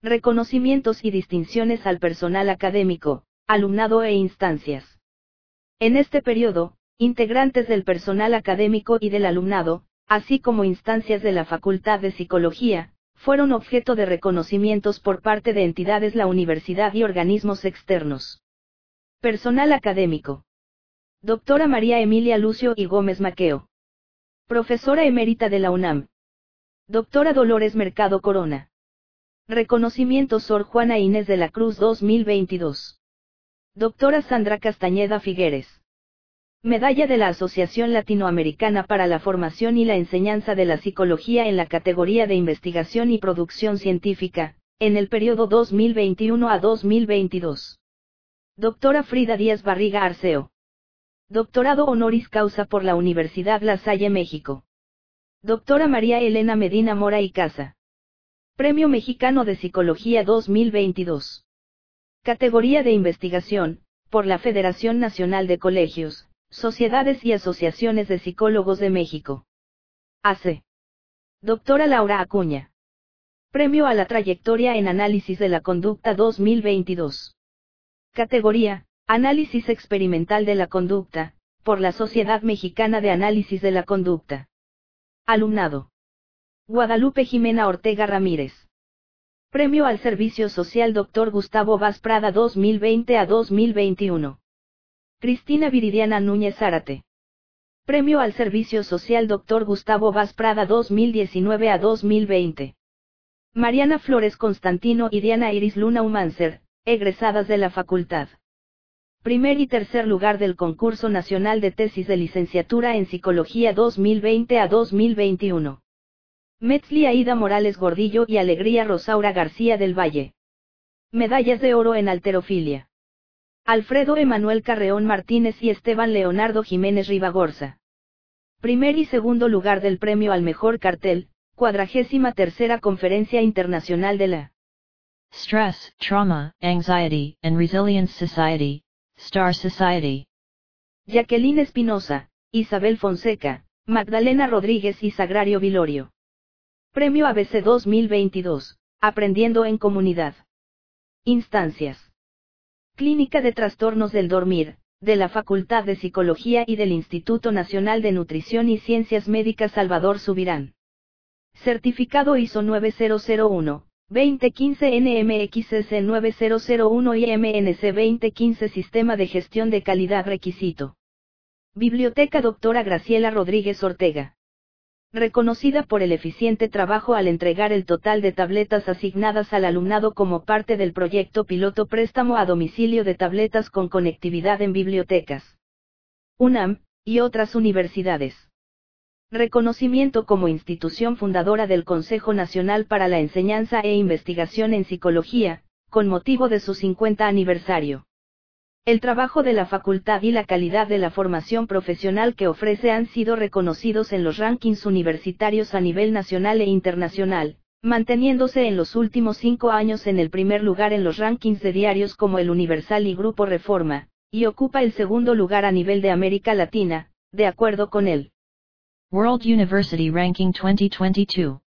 Reconocimientos y distinciones al personal académico, alumnado e instancias. En este periodo, integrantes del personal académico y del alumnado, así como instancias de la Facultad de Psicología, fueron objeto de reconocimientos por parte de entidades de la universidad y organismos externos. Personal académico. Doctora María Emilia Lucio y Gómez Maqueo. Profesora emérita de la UNAM. Doctora Dolores Mercado Corona. Reconocimiento Sor Juana Inés de la Cruz 2022. Doctora Sandra Castañeda Figueres. Medalla de la Asociación Latinoamericana para la Formación y la Enseñanza de la Psicología en la categoría de Investigación y Producción Científica, en el periodo 2021 a 2022. Doctora Frida Díaz Barriga Arceo. Doctorado honoris causa por la Universidad La Salle México. Doctora María Elena Medina Mora y Casa. Premio Mexicano de Psicología 2022. Categoría de Investigación, por la Federación Nacional de Colegios, Sociedades y Asociaciones de Psicólogos de México. AC. Doctora Laura Acuña. Premio a la Trayectoria en Análisis de la Conducta 2022. Categoría, Análisis Experimental de la Conducta, por la Sociedad Mexicana de Análisis de la Conducta. Alumnado. Guadalupe Jimena Ortega Ramírez. Premio al Servicio Social Dr. Gustavo Vaz Prada 2020 a 2021. Cristina Viridiana Núñez Zárate. Premio al Servicio Social Dr. Gustavo Vaz Prada 2019 a 2020. Mariana Flores Constantino y Diana Iris Luna Umancer, egresadas de la facultad. Primer y tercer lugar del Concurso Nacional de Tesis de Licenciatura en Psicología 2020 a 2021. Metzli Aida Morales Gordillo y Alegría Rosaura García del Valle. Medallas de oro en halterofilia. Alfredo Emanuel Carreón Martínez y Esteban Leonardo Jiménez Ribagorza. Primer y segundo lugar del premio al mejor cartel, 43ª Conferencia Internacional de la Stress, Trauma, Anxiety and Resilience Society, Star Society. Jacqueline Espinosa, Isabel Fonseca, Magdalena Rodríguez y Sagrario Vilorio. Premio ABC 2022, Aprendiendo en Comunidad. Instancias. Clínica de Trastornos del Dormir, de la Facultad de Psicología y del Instituto Nacional de Nutrición y Ciencias Médicas Salvador Subirán. Certificado ISO 9001, 2015 NMXS 9001 y MNC 2015 Sistema de Gestión de Calidad Requisito. Biblioteca Doctora Graciela Rodríguez Ortega. Reconocida por el eficiente trabajo al entregar el total de tabletas asignadas al alumnado como parte del proyecto piloto Préstamo a Domicilio de Tabletas con Conectividad en Bibliotecas. UNAM, y otras universidades. Reconocimiento como institución fundadora del Consejo Nacional para la Enseñanza e Investigación en Psicología, con motivo de su 50 aniversario. El trabajo de la facultad y la calidad de la formación profesional que ofrece han sido reconocidos en los rankings universitarios a nivel nacional e internacional, manteniéndose en los últimos 5 años en el primer lugar en los rankings de diarios como El Universal y Grupo Reforma, y ocupa el segundo lugar a nivel de América Latina, de acuerdo con el World University Ranking 2022.